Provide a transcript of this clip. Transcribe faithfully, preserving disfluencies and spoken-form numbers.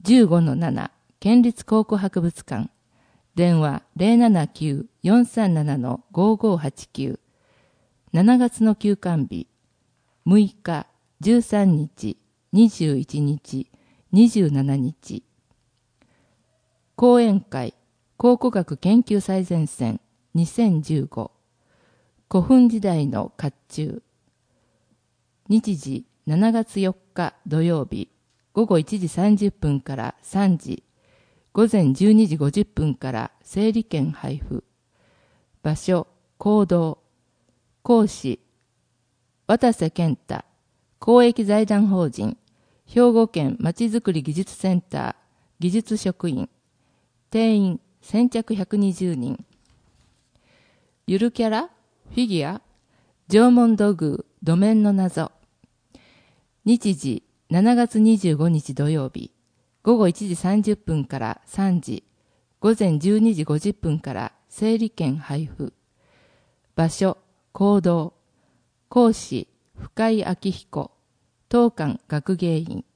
じゅうごのなな 県立考古博物館、電話 ゼロななきゅう よんさんなな ごーごーはちきゅう、しちがつの休館日、むいか、じゅうさんにち、にじゅういちにち、にじゅうしちにち。講演会、考古学研究最前線にせんじゅうご、古墳時代の甲冑。日時しちがつよっか土曜日、ごごいちじさんじゅっぷんからさんじ、ごぜんじゅうにじごじゅっぷんから整理券配布。場所、講堂。講師、渡瀬健太、公益財団法人、兵庫県まちづくり技術センター、技術職員。定員先着ひゃくにじゅうにん。ゆるキャラ、フィギュア、縄文土偶、土面の謎。日時しちがつにじゅうごにち土曜日、ごごいちじさんじゅっぷんからさんじ、ごぜんじゅうにじごじゅっぷんから整理券配布。場所、講堂。講師、深井明彦、当館学芸員。